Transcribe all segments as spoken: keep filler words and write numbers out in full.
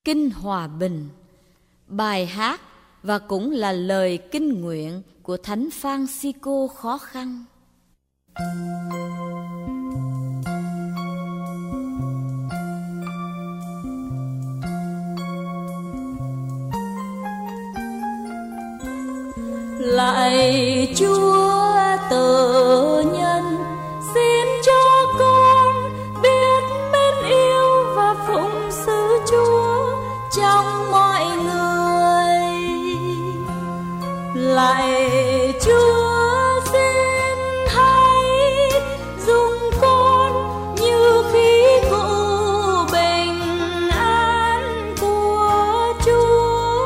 Kinh Hòa Bình, bài hát và cũng là lời kinh nguyện của Thánh Phan-si-cô Khó Khăn. Lạy Chúa Tự Nhân, xin cho con biết mến yêu và phụng sự Chúa trong mọi người. Lạy Chúa, xin hãy dùng con như khí cụ bình an của Chúa,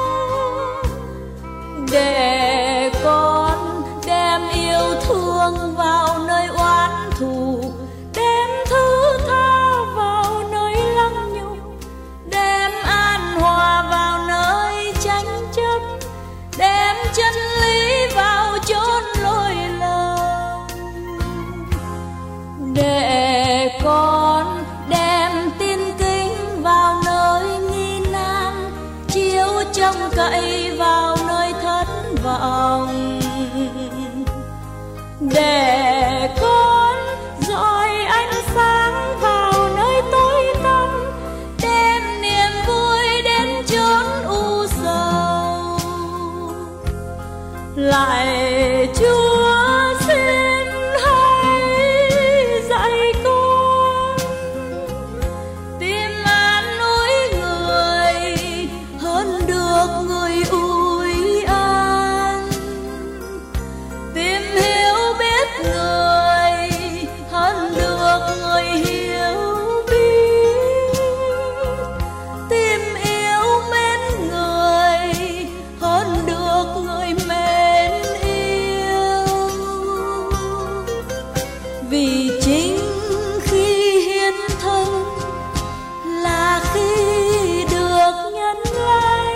để con đem yêu thương vào nơi oán thù, đem thứ tha vào nơi lăng nhục, đem an hòa vào nơi tranh chấp, đem chân lý vào chốn lỗi lầm, để con đem tin kính vào nơi nghi nan, chiếu trông cậy vào nơi thất vọng, để con dọi ánh sáng vào nơi tối tăm, đem niềm vui đến chốn u sầu. Lạy Chúa, xin hãy dạy con tìm an ủi người hơn được người ủi an, tìm hiểu biết người hơn được người hiểu biết, tìm yêu mến người hơn được người mến yêu. Vì chính khi hiến thân là khi được nhân lành,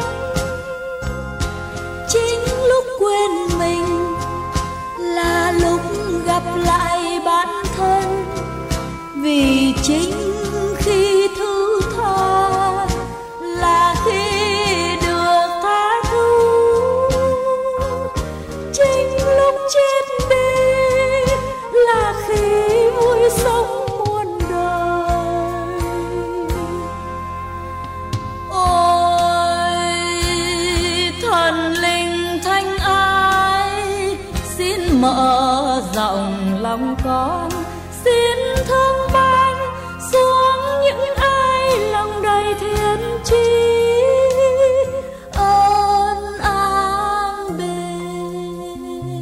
chính lúc quên mình là lúc gặp lại bản thân. Vì chính khi thứ tha là khi được tha thứ, chính lúc chết đi là khi vui sống muôn đời. Ôi thần linh thanh ái, xin mở rộng lòng con, xin thương ban xuống những ai lòng đầy thiên chi ơn an bình.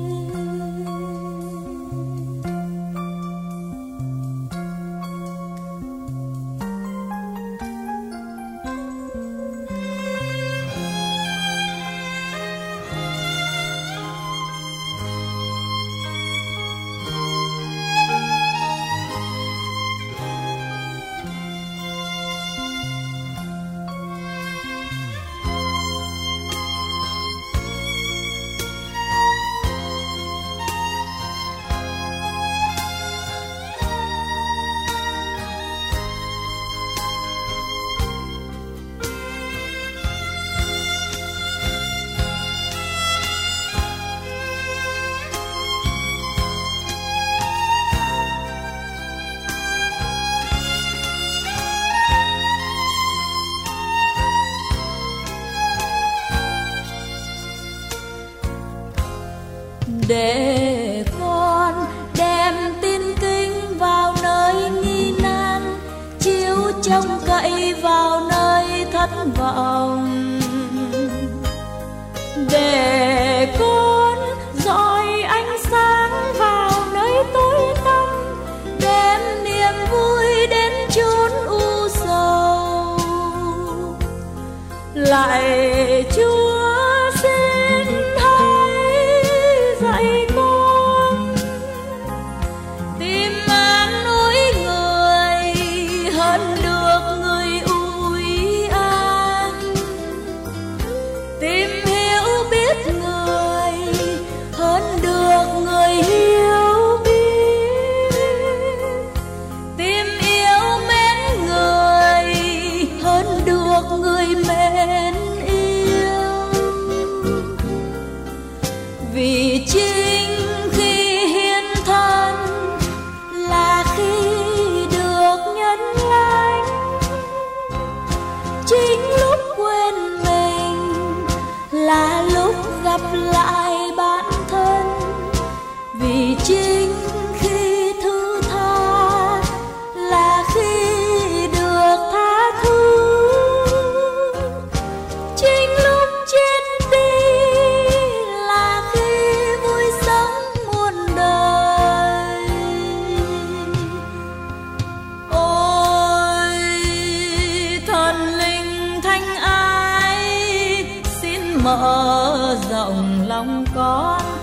Để con đem tin kính vào nơi nghi nan, chiếu trông cậy vào nơi thất vọng, để con dọi ánh sáng vào nơi tối tăm, đem niềm vui đến chốn u sầu. Lạy Chúa, xin dạy con tìm an ủi người hơn được người ủi an, tìm hiểu biết người hơn được người hiểu biết, tìm yêu mến người hơn được người chính lúc quên mình là lúc gặp lại bản thân. Vì chính khi thứ tha là khi được tha thứ, chính lúc chết đi là khi vui sống muôn đời. Ôi thần linh thanh ái, xin mở rộng lòng con,